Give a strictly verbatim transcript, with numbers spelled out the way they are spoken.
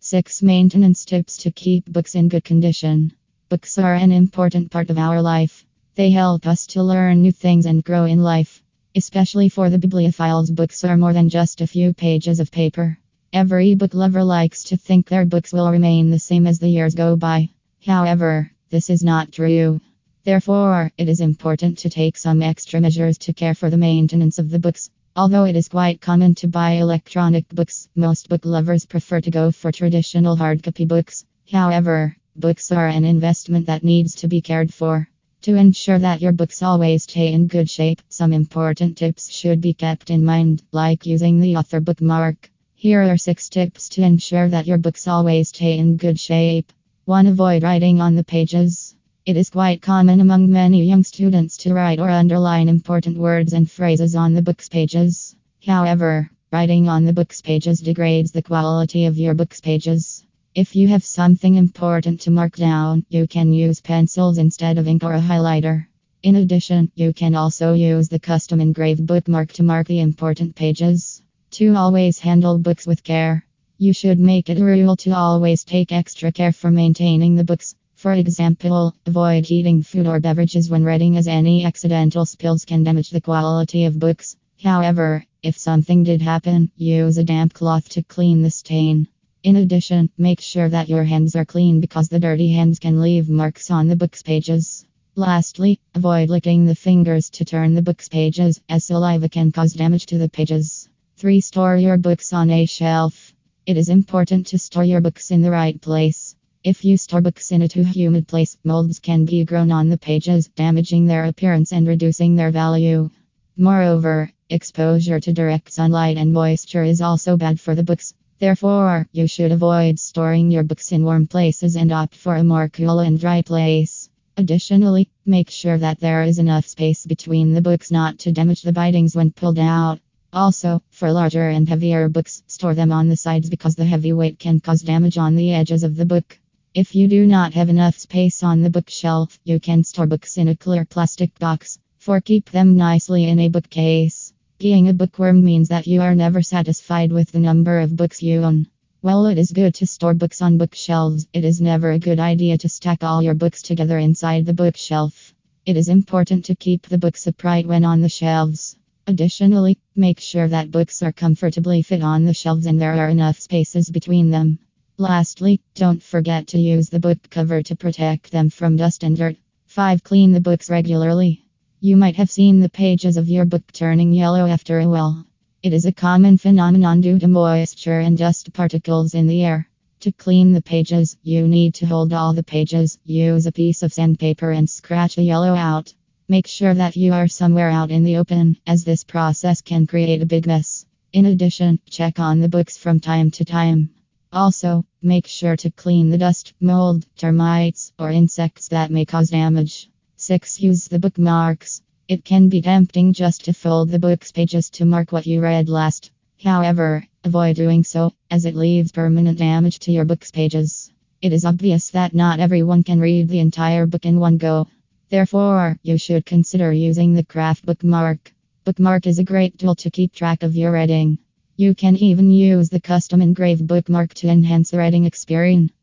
six Maintenance tips to keep books in good condition. Books are an important part of our life. They help us to learn new things and grow in life. Especially for the bibliophiles, books are more than just a few pages of paper. Every book lover likes to think their books will remain the same as the years go by. However, this is not true. Therefore, it is important to take some extra measures to care for the maintenance of the books. Although it is quite common to buy electronic books, most book lovers prefer to go for traditional hardcopy books. However, books are an investment that needs to be cared for. To ensure that your books always stay in good shape, some important tips should be kept in mind, like using the author bookmark. Here are six tips to ensure that your books always stay in good shape. one Avoid writing on the pages. It is quite common among many young students to write or underline important words and phrases on the book's pages. However, writing on the book's pages degrades the quality of your book's pages. If you have something important to mark down, you can use pencils instead of ink or a highlighter. In addition, you can also use the custom engraved bookmark to mark the important pages. two Always handle books with care. You should make it a rule to always take extra care for maintaining the books. For example, avoid heating food or beverages when reading, as any accidental spills can damage the quality of books. However, if something did happen, use a damp cloth to clean the stain. In addition, make sure that your hands are clean because the dirty hands can leave marks on the book's pages. Lastly, avoid licking the fingers to turn the book's pages, as saliva can cause damage to the pages. three Store your books on a shelf. It is important to store your books in the right place. If you store books in a too humid place, molds can be grown on the pages, damaging their appearance and reducing their value. Moreover, exposure to direct sunlight and moisture is also bad for the books. Therefore, you should avoid storing your books in warm places and opt for a more cool and dry place. Additionally, make sure that there is enough space between the books not to damage the bindings when pulled out. Also, for larger and heavier books, store them on the sides because the heavy weight can cause damage on the edges of the book. If you do not have enough space on the bookshelf, you can store books in a clear plastic box, or keep them nicely in a bookcase. Being a bookworm means that you are never satisfied with the number of books you own. While it is good to store books on bookshelves, it is never a good idea to stack all your books together inside the bookshelf. It is important to keep the books upright when on the shelves. Additionally, make sure that books are comfortably fit on the shelves and there are enough spaces between them. Lastly, don't forget to use the book cover to protect them from dust and dirt. five Clean the books regularly. You might have seen the pages of your book turning yellow after a while. It is a common phenomenon due to moisture and dust particles in the air. To clean the pages, you need to hold all the pages, use a piece of sandpaper and scratch the yellow out. Make sure that you are somewhere out in the open, as this process can create a big mess. In addition, check on the books from time to time. Also, make sure to clean the dust, mold, termites, or insects that may cause damage. six Use the bookmarks. It can be tempting just to fold the book's pages to mark what you read last. However, avoid doing so, as it leaves permanent damage to your book's pages. It is obvious that not everyone can read the entire book in one go. Therefore, you should consider using the craft bookmark. Bookmark is a great tool to keep track of your reading. You can even use the custom engraved bookmark to enhance the reading experience.